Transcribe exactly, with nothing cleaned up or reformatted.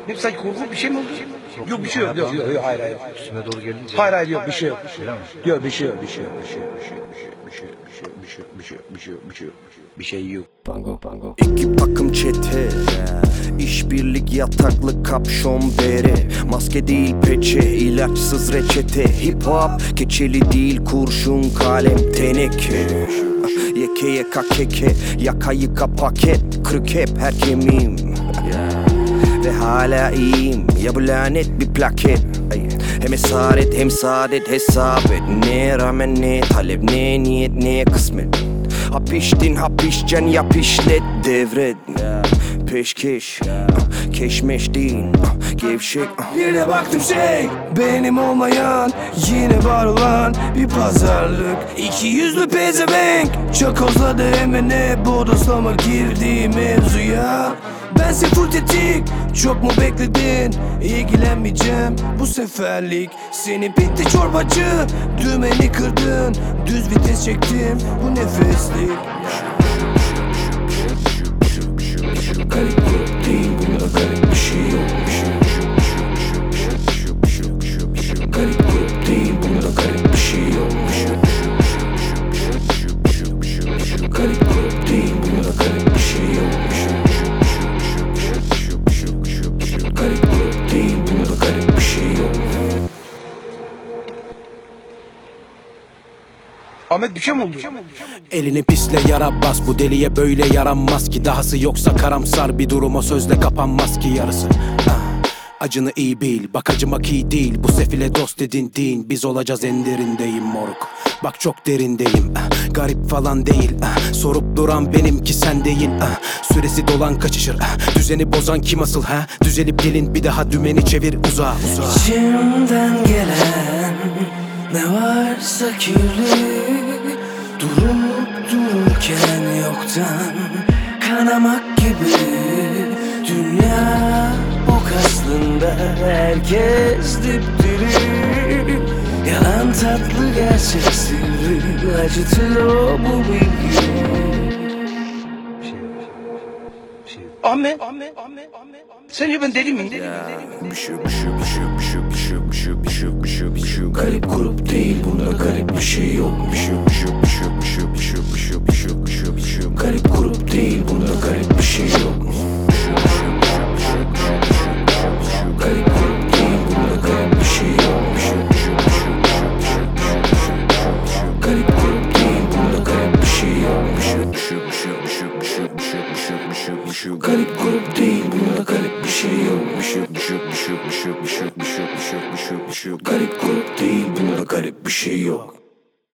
Ne sanki korkunç bir şey mi oldu? Yok, yok bir şey yok. Yok yok yok hayır hayır. Üstüme doğru gelince. Hayır hayır yok bir şey yok. Öyle mi? Yok bir şey yok bir şey yok bir şey yok bir şey yok bir şey yok bir şey yok bir şey yok bir şey yok bir şey yok bir şey yok. Bango bango. İki takım çete, işbirlik yataklı kapşon bere, maske değil peçe, ilaçsız reçete, hip hop keçeli değil kurşun kalem teneke, yeke yeka keke, yaka yıka paket, kırık hep her kemiğim ve hala iyiyim ya bu lanet bir plaket. Hem esaret hem saadet hesap et, neye rağmen ne talep ne niyet ne kısmet. Ha piştin ha pişeceksin yap işlet devret, peşkeş keşmeş değil gevşek. Birine baktım şey benim olmayan, yine var olan bir pazarlık. İki yüzlü pezevenk çakozladı hemen hep bodoslama girdiği mevzuya. Bense full tetik, çok mu bekledin? İlgilenmeyeceğim bu seferlik. Seni bitti çorbacı, dümeni kırdın, düz vites çektim bu nefeslik. Garip grup değil, bunda garip bir şey yok. Garip grup değil, bunda garip bir şey yok. Garip grup değil, bunda garip bir şey yok. Garip grup değil, bunda garip bir şey yok. Ahmet bir şey mi oldu? Elini pisle yara bas, bu deliye böyle yaranmaz ki. Dahası yoksa karamsar bir durum, o sözle kapanmaz ki yarısı. Ah, acını iyi bil, bak acımak iyi değil. Bu sefile dost edin din, biz olacağız en derindeyim moruk. Bak çok derindeyim, ah, garip falan değil, ah, sorup duran benimki sen değil, ah, süresi dolan kaçışır, ah, düzeni bozan kim asıl ha? Düzelip gelin bir daha dümeni çevir uzağa uzağa. İçimden gelen ne varsa kirli, durup dururken yoktan kanamak gibi. Dünya ok aslında, herkes dipdiri. Yalan tatlı gerçek sırrı, acıtıyor bu bilgi. Bir şey yok. Bir şey yok. Ahmet. Sence ben deli miyim? Bir şey bir şey bir şey bir şey bir şey bir şey bir şey bir şey bir şey bir şey. Garip grup değil, bunda garip bir şey yok. Bir şey bir şey bir şey bir şey bir şey bir şey bir şey bir şey bir şey. Garip grup değil, bunda garip bir şey yok. Garip grup değil, bunda garip bir şey yok. Garip grup değil, bunda garip bir şey yok. Garip grup değil, bunda garip bir şey yok. Garip grup değil, bunda garip bir şey yok.